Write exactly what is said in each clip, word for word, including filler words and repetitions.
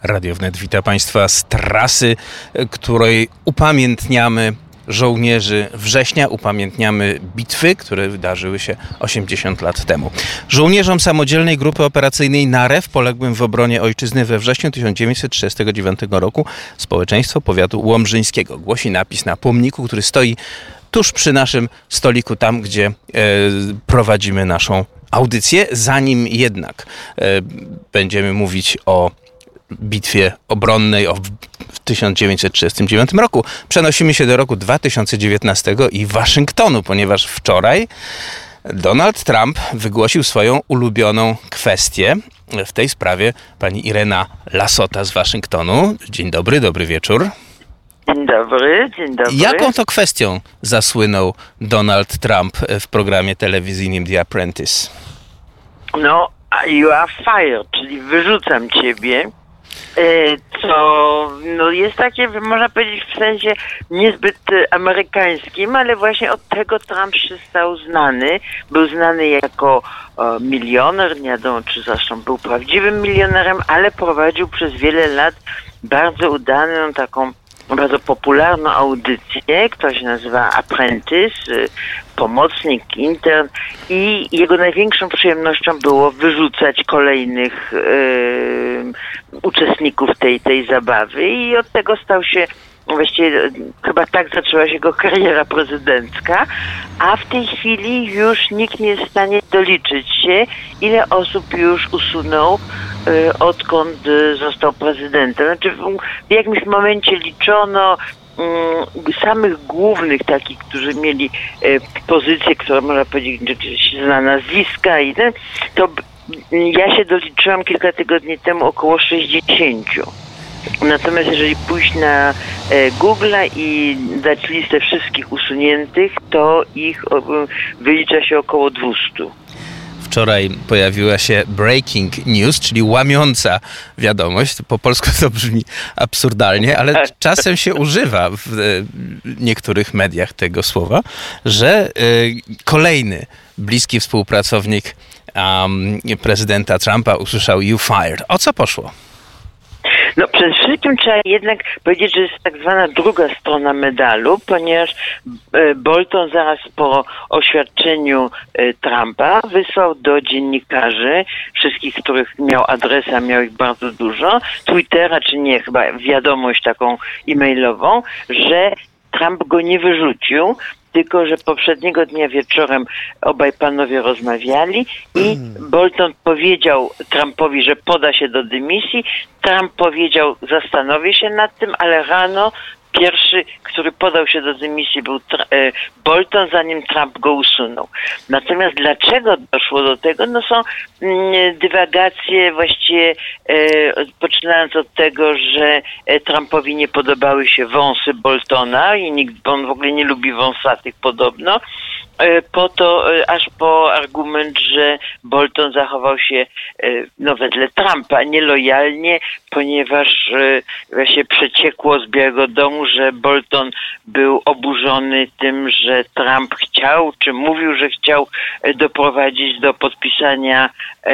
Radio Wnet wita Państwa z trasy, której upamiętniamy żołnierzy września, upamiętniamy bitwy, które wydarzyły się osiemdziesiąt lat temu. Żołnierzom Samodzielnej Grupy Operacyjnej Narew, poległym w obronie ojczyzny we wrześniu tysiąc dziewięćset trzydziestego dziewiątego roku, społeczeństwo powiatu łomżyńskiego. Głosi napis na pomniku, który stoi tuż przy naszym stoliku, tam gdzie e, prowadzimy naszą audycję. Zanim jednak e, będziemy mówić o bitwie obronnej o w tysiąc dziewięćset trzydziestym dziewiątym roku, przenosimy się do roku dwa tysiące dziewiętnastego i Waszyngtonu, ponieważ wczoraj Donald Trump wygłosił swoją ulubioną kwestię. W tej sprawie pani Irena Lasota z Waszyngtonu. Dzień dobry, dobry wieczór. Dzień dobry, dzień dobry. Jaką to kwestią zasłynął Donald Trump w programie telewizyjnym The Apprentice? No, you are fired, czyli wyrzucam ciebie. Co no jest takie, można powiedzieć, w sensie niezbyt amerykańskim, ale właśnie od tego Trump się stał znany. Był znany jako e, milioner, nie wiadomo czy zresztą był prawdziwym milionerem, ale prowadził przez wiele lat bardzo udaną, taką bardzo popularną audycję, która się nazywa Apprentice, pomocnik, intern, i jego największą przyjemnością było wyrzucać kolejnych yy, uczestników tej, tej zabawy i od tego stał się, właściwie chyba tak zaczęła się jego kariera prezydencka, a w tej chwili już nikt nie jest w stanie doliczyć się, ile osób już usunął, yy, odkąd został prezydentem. Znaczy w, w jakimś momencie liczono samych głównych takich, którzy mieli e, pozycje, które można powiedzieć, że się zna nazwiska i ten, to ja się doliczyłam kilka tygodni temu około sześćdziesięciu. Natomiast jeżeli pójść na e, Google'a i dać listę wszystkich usuniętych, to ich o, wylicza się około dwieście. Wczoraj pojawiła się breaking news, czyli łamiąca wiadomość. Po polsku to brzmi absurdalnie, ale czasem się używa w niektórych mediach tego słowa, że kolejny bliski współpracownik um, prezydenta Trumpa usłyszał "you fired". O co poszło? No przede wszystkim trzeba jednak powiedzieć, że jest tak zwana druga strona medalu, ponieważ Bolton zaraz po oświadczeniu Trumpa wysłał do dziennikarzy, wszystkich, których miał adresy, a miał ich bardzo dużo, Twittera, czy nie, chyba wiadomość taką e-mailową, że Trump go nie wyrzucił, tylko że poprzedniego dnia wieczorem obaj panowie rozmawiali i Bolton powiedział Trumpowi, że poda się do dymisji. Trump powiedział, zastanowię się nad tym, ale rano pierwszy, który podał się do dymisji, był Bolton, zanim Trump go usunął. Natomiast dlaczego doszło do tego? No są dywagacje właściwie, poczynając od tego, że Trumpowi nie podobały się wąsy Boltona i nikt, on w ogóle nie lubi wąsatych podobno, po to, aż po argument, że Bolton zachował się no wedle Trumpa nielojalnie, ponieważ właśnie przeciekło z Białego Domu, że Bolton był oburzony tym, że Trump chciał, czy mówił, że chciał doprowadzić do podpisania e,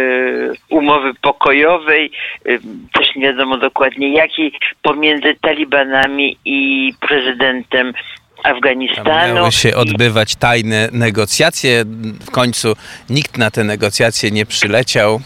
umowy pokojowej, e, też nie wiadomo dokładnie jakiej, pomiędzy Talibanami i prezydentem Afganistanu. Tam miały się odbywać tajne negocjacje. W końcu nikt na te negocjacje nie przyleciał.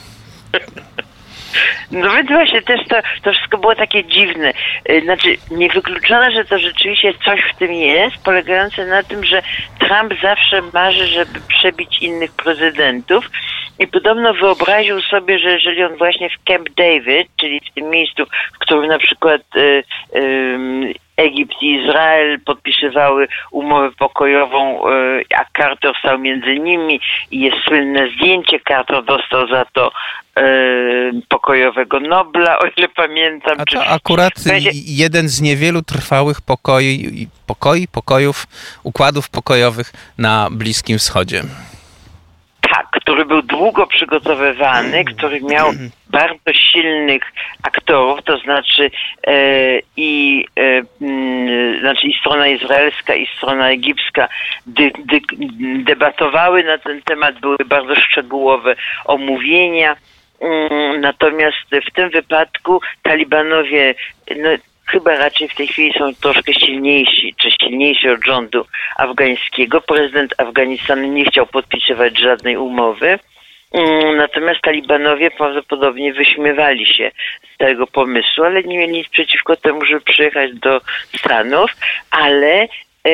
No więc właśnie też to, to wszystko było takie dziwne. Znaczy niewykluczone, że to rzeczywiście coś w tym jest, polegające na tym, że Trump zawsze marzy, żeby przebić innych prezydentów i podobno wyobraził sobie, że jeżeli on właśnie w Camp David, czyli w tym miejscu, w którym na przykład y, y, Egipt i Izrael podpisywały umowę pokojową, a Carter stał między nimi i jest słynne zdjęcie. Carter dostał za to e, pokojowego Nobla, o ile pamiętam. A to akurat będzie... jeden z niewielu trwałych pokoi, pokoi, pokojów, układów pokojowych na Bliskim Wschodzie. Tak, który był długo przygotowywany, który miał bardzo silnych aktorów, to znaczy e, i e, m, znaczy i strona izraelska, i strona egipska dy, dy, debatowały na ten temat, były bardzo szczegółowe omówienia. Natomiast w tym wypadku talibanowie no, chyba raczej w tej chwili są troszkę silniejsi, czy silniejsi od rządu afgańskiego. Prezydent Afganistanu nie chciał podpisywać żadnej umowy. Natomiast talibanowie prawdopodobnie wyśmiewali się z tego pomysłu, ale nie mieli nic przeciwko temu, żeby przyjechać do Stanów, ale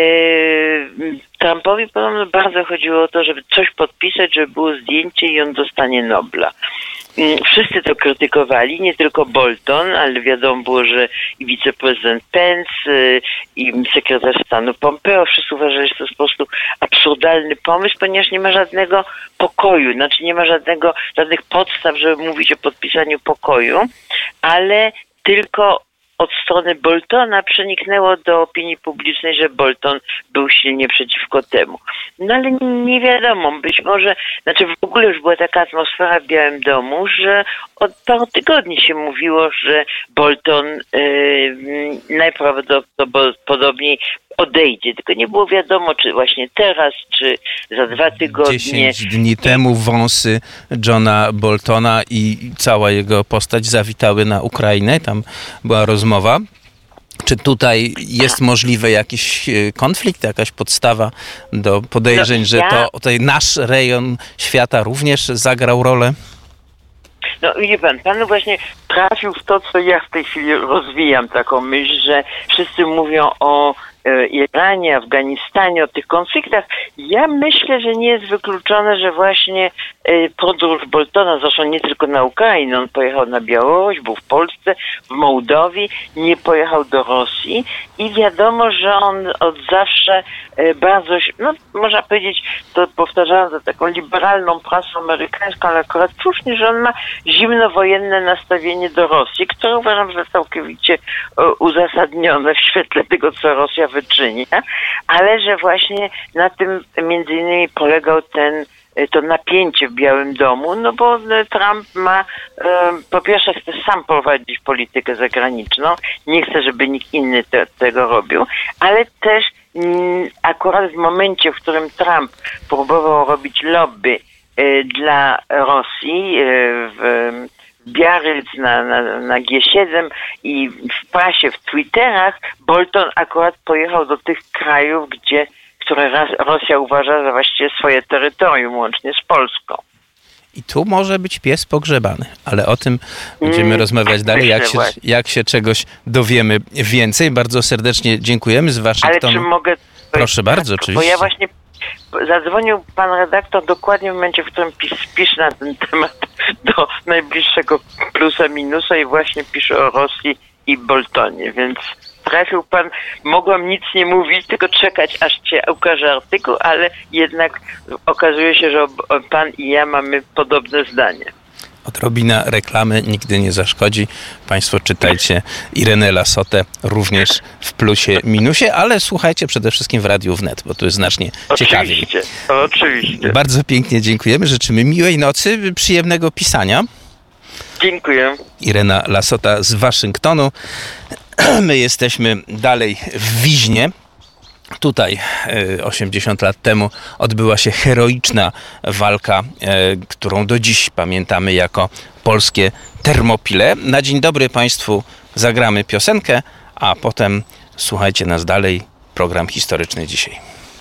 Trumpowi podobno bardzo chodziło o to, żeby coś podpisać, żeby było zdjęcie i on dostanie Nobla. Wszyscy to krytykowali, nie tylko Bolton, ale wiadomo było, że i wiceprezydent Pence, i sekretarz stanu Pompeo, wszyscy uważali, że to jest po prostu absurdalny pomysł, ponieważ nie ma żadnego pokoju, znaczy nie ma żadnego, żadnych podstaw, żeby mówić o podpisaniu pokoju, ale tylko od strony Boltona przeniknęło do opinii publicznej, że Bolton był silnie przeciwko temu. No ale nie wiadomo, być może, znaczy w ogóle już była taka atmosfera w Białym Domu, że od paru tygodni się mówiło, że Bolton yy, najprawdopodobniej odejdzie, tylko nie było wiadomo, czy właśnie teraz, czy za dwa tygodnie. Dziesięć dni temu wąsy Johna Boltona i cała jego postać zawitały na Ukrainę, tam była rozmowa. Czy tutaj jest możliwy jakiś konflikt, jakaś podstawa do podejrzeń, no, że ja... to tutaj nasz rejon świata również zagrał rolę? No widzi pan, pan właśnie trafił w to, co ja w tej chwili rozwijam, taką myśl, że wszyscy mówią o Iranie, Afganistanie, o tych konfliktach. Ja myślę, że nie jest wykluczone, że właśnie podróż Boltona, zresztą nie tylko na Ukrainę, on pojechał na Białoruś, był w Polsce, w Mołdowii, nie pojechał do Rosji i wiadomo, że on od zawsze bardzo, no można powiedzieć, to powtarzałem za taką liberalną prasą amerykańską, ale akurat słusznie, że on ma zimnowojenne nastawienie do Rosji, które uważam, że całkowicie uzasadnione w świetle tego, co Rosja wyczynia, ale że właśnie na tym między innymi polegał ten to napięcie w Białym Domu, no bo Trump ma, po pierwsze chce sam prowadzić politykę zagraniczną, nie chce, żeby nikt inny te, tego robił, ale też akurat w momencie, w którym Trump próbował robić lobby dla Rosji w Biarritz, na, na, na G siedem i w prasie, w Twitterach, Bolton akurat pojechał do tych krajów, gdzie które Rosja uważa za właściwie swoje terytorium, łącznie z Polską. I tu może być pies pogrzebany, ale o tym będziemy mm, rozmawiać dalej, jak się, jak się czegoś dowiemy więcej. Bardzo serdecznie dziękujemy z Waszyngtonu. Ale czy mogę... Proszę bardzo, oczywiście. Bo ja właśnie zadzwonił pan redaktor dokładnie w momencie, w którym pis, pisze na ten temat do najbliższego plusa minusa i właśnie pisze o Rosji i Boltonie, więc trafił pan, mogłam nic nie mówić, tylko czekać, aż cię ukaże artykuł, ale jednak okazuje się, że pan i ja mamy podobne zdanie. Odrobina reklamy nigdy nie zaszkodzi. Państwo czytajcie Irenę Lassotę również w plusie, minusie, ale słuchajcie przede wszystkim w Radiu Wnet, bo tu jest znacznie ciekawiej. Oczywiście, oczywiście. Bardzo pięknie dziękujemy, życzymy miłej nocy, przyjemnego pisania. Dziękuję. Irena Lassota z Waszyngtonu. My jesteśmy dalej w Wiźnie. Tutaj osiemdziesiąt lat temu odbyła się heroiczna walka, którą do dziś pamiętamy jako polskie Termopile. Na dzień dobry Państwu zagramy piosenkę, a potem słuchajcie nas dalej. Program historyczny dzisiaj.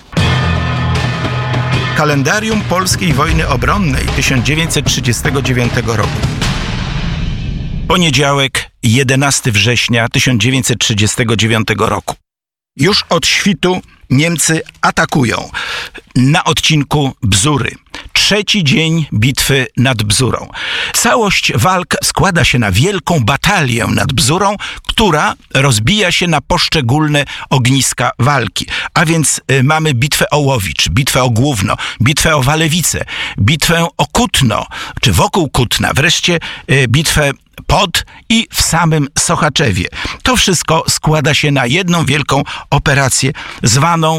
Kalendarium Polskiej Wojny Obronnej tysiąc dziewięćset trzydziestego dziewiątego roku. Poniedziałek, jedenastego września tysiąc dziewięćset trzydziestego dziewiątego roku. Już od świtu Niemcy atakują na odcinku Bzury. Trzeci dzień bitwy nad Bzurą. Całość walk składa się na wielką batalię nad Bzurą, która rozbija się na poszczególne ogniska walki. A więc y, mamy bitwę o Łowicz, bitwę o Główno, bitwę o Walewice, bitwę o Kutno, czy wokół Kutna, wreszcie y, bitwę pod i w samym Sochaczewie. To wszystko składa się na jedną wielką operację zwaną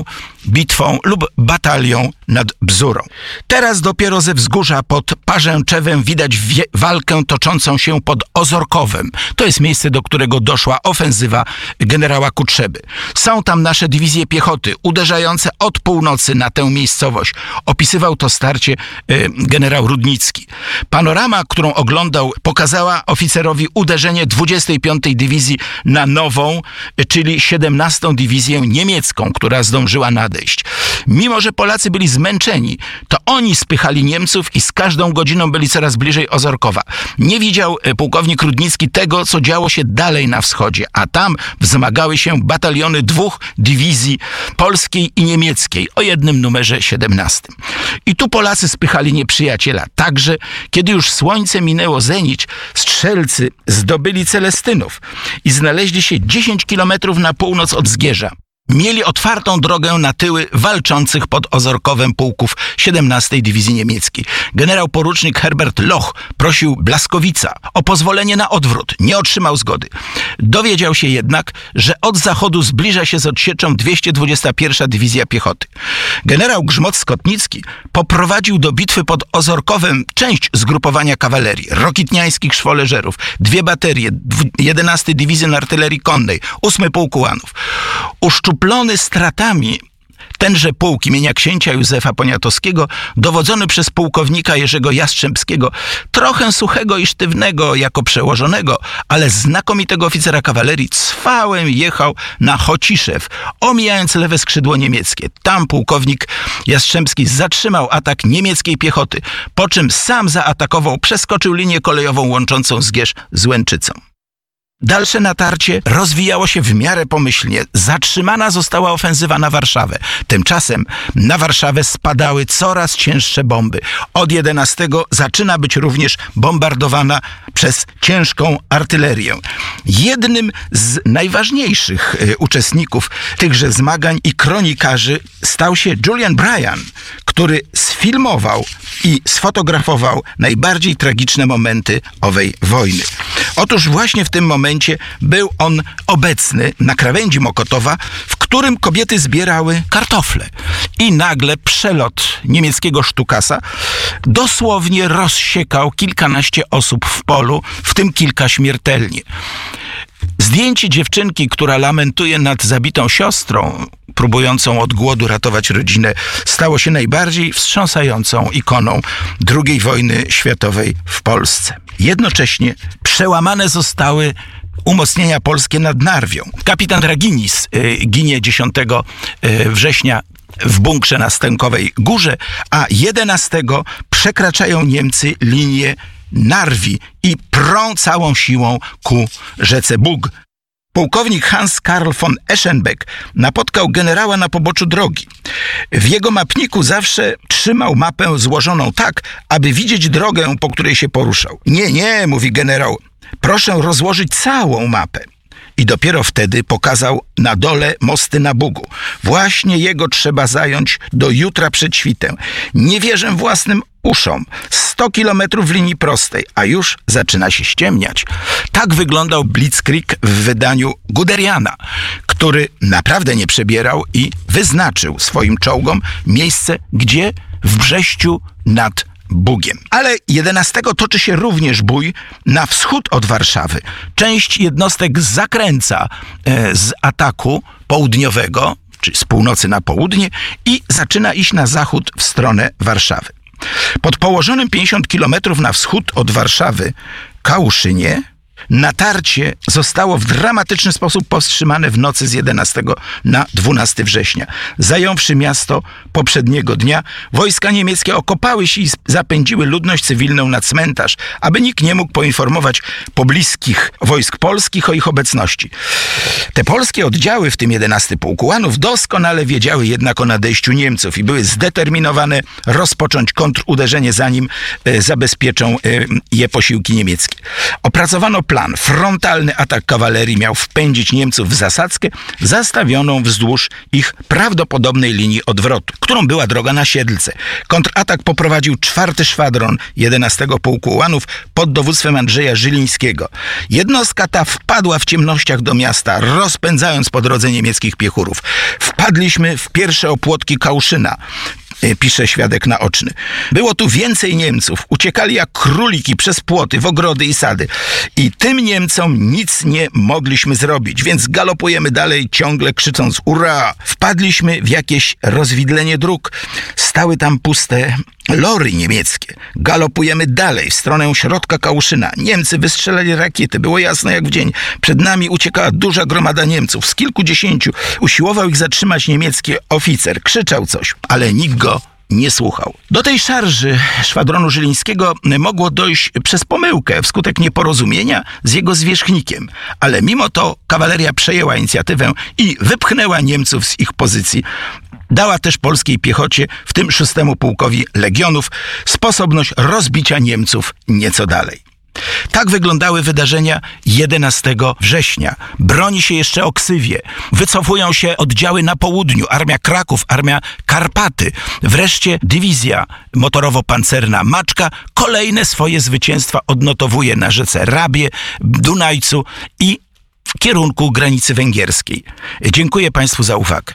bitwą lub batalią nad Bzurą. Teraz dopiero ze wzgórza pod Parzęczewem widać wie- walkę toczącą się pod Ozorkowem. To jest miejsce, do którego doszła ofensywa generała Kutrzeby. Są tam nasze dywizje piechoty uderzające od północy na tę miejscowość. Opisywał to starcie y, generał Rudnicki. Panorama, którą oglądał, pokazała oficerowi uderzenie dwudziestej piątej Dywizji na nową, y, czyli siedemnastą Dywizję niemiecką, która zdążyła nadejść. Mimo że Polacy byli zmęczeni, to oni spychali Niemców i z każdą godziną byli coraz bliżej Ozorkowa. Nie widział y, pułkownik Rudnicki tego, co działo się dalej na wschodzie, a tam wzmagały się bataliony dwóch dywizji polskiej i niemieckiej o jednym numerze siedemnastym. I tu Polacy spychali nieprzyjaciela. Także, kiedy już słońce minęło zenić, strzelcy zdobyli Celestynów i znaleźli się dziesięć kilometrów na północ od Zgierza. Mieli otwartą drogę na tyły walczących pod Ozorkowem pułków siedemnastej Dywizji Niemieckiej. Generał porucznik Herbert Loch prosił Blaskowica o pozwolenie na odwrót. Nie otrzymał zgody. Dowiedział się jednak, że od zachodu zbliża się z odsieczą dwieście dwudziesta pierwsza Dywizja Piechoty. Generał Grzmot-Skotnicki poprowadził do bitwy pod Ozorkowem część zgrupowania kawalerii, rokitniańskich szwoleżerów, dwie baterie, jedenastej Dywizji Artylerii Konnej, ósmy Pułk Ułanów. Uszczuplony stratami tenże pułk imienia księcia Józefa Poniatowskiego, dowodzony przez pułkownika Jerzego Jastrzębskiego, trochę suchego i sztywnego jako przełożonego, ale znakomitego oficera kawalerii, cwałem jechał na Chociszew, omijając lewe skrzydło niemieckie. Tam pułkownik Jastrzębski zatrzymał atak niemieckiej piechoty, po czym sam zaatakował, przeskoczył linię kolejową łączącą Zgierz z Łęczycą. Dalsze natarcie rozwijało się w miarę pomyślnie. Zatrzymana została ofensywa na Warszawę. Tymczasem na Warszawę spadały coraz cięższe bomby. Od jedenastego zaczyna być również bombardowana przez ciężką artylerię. Jednym z najważniejszych y, uczestników tychże zmagań i kronikarzy stał się Julian Bryan, który sfilmował i sfotografował najbardziej tragiczne momenty owej wojny. Otóż właśnie w tym momencie był on obecny na krawędzi Mokotowa, w którym kobiety zbierały kartofle. I nagle przelot niemieckiego sztukasa dosłownie rozsiekał kilkanaście osób w polu, w tym kilka śmiertelnie. Zdjęcie dziewczynki, która lamentuje nad zabitą siostrą, próbującą od głodu ratować rodzinę, stało się najbardziej wstrząsającą ikoną drugiej wojny światowej w Polsce. Jednocześnie przełamane zostały umocnienia polskie nad Narwią. Kapitan Draginis y, ginie dziesiątego września w bunkrze na Stękowej Górze, a jedenastego przekraczają Niemcy linię Narwi i prą całą siłą ku rzece Bug. Pułkownik Hans Karl von Eschenbeck napotkał generała na poboczu drogi. W jego mapniku zawsze trzymał mapę złożoną tak, aby widzieć drogę, po której się poruszał. Nie, nie, mówi generał, proszę rozłożyć całą mapę. I dopiero wtedy pokazał na dole mosty na Bugu. Właśnie jego trzeba zająć do jutra przed świtem. Nie wierzę własnym uszom. sto kilometrów w linii prostej, a już zaczyna się ściemniać. Tak wyglądał Blitzkrieg w wydaniu Guderiana, który naprawdę nie przebierał i wyznaczył swoim czołgom miejsce, gdzie? W Brześciu nad Bugiem. Ale jedenastego toczy się również bój na wschód od Warszawy. Część jednostek zakręca e, z ataku południowego, czy z północy na południe i zaczyna iść na zachód w stronę Warszawy. Pod położonym pięćdziesiąt kilometrów na wschód od Warszawy Kałuszynie natarcie zostało w dramatyczny sposób powstrzymane w nocy z jedenastego na dwunastego września. Zająwszy miasto poprzedniego dnia, wojska niemieckie okopały się i zapędziły ludność cywilną na cmentarz, aby nikt nie mógł poinformować pobliskich wojsk polskich o ich obecności. Te polskie oddziały, w tym jedenasty Pułk Ułanów, doskonale wiedziały jednak o nadejściu Niemców i były zdeterminowane rozpocząć kontruderzenie, zanim e, zabezpieczą e, je posiłki niemieckie. Opracowano plan plan. Frontalny atak kawalerii miał wpędzić Niemców w zasadzkę zastawioną wzdłuż ich prawdopodobnej linii odwrotu, którą była droga na Siedlce. Kontratak poprowadził czwarty szwadron jedenastego Pułku Ułanów pod dowództwem Andrzeja Żylińskiego. Jednostka ta wpadła w ciemnościach do miasta, rozpędzając po drodze niemieckich piechurów. Wpadliśmy w pierwsze opłotki Kałuszyna, pisze świadek naoczny. Było tu więcej Niemców. Uciekali jak króliki przez płoty, w ogrody i sady. I tym Niemcom nic nie mogliśmy zrobić, więc galopujemy dalej, ciągle krzycząc ura! Wpadliśmy w jakieś rozwidlenie dróg. Stały tam puste lory niemieckie. Galopujemy dalej w stronę środka Kałuszyna. Niemcy wystrzelali rakiety. Było jasno jak w dzień. Przed nami uciekała duża gromada Niemców. Z kilkudziesięciu. Usiłował ich zatrzymać niemiecki oficer. Krzyczał coś, ale nikt go nie słuchał. Do tej szarży szwadronu Żylińskiego mogło dojść przez pomyłkę wskutek nieporozumienia z jego zwierzchnikiem. Ale mimo to kawaleria przejęła inicjatywę i wypchnęła Niemców z ich pozycji. Dała też polskiej piechocie, w tym szóstemu Pułkowi Legionów, sposobność rozbicia Niemców nieco dalej. Tak wyglądały wydarzenia jedenastego września. Broni się jeszcze Oksywie. Wycofują się oddziały na południu. Armia Kraków, Armia Karpaty. Wreszcie dywizja motorowo-pancerna Maczka kolejne swoje zwycięstwa odnotowuje na rzece Rabie, Dunajcu i w kierunku granicy węgierskiej. Dziękuję Państwu za uwagę.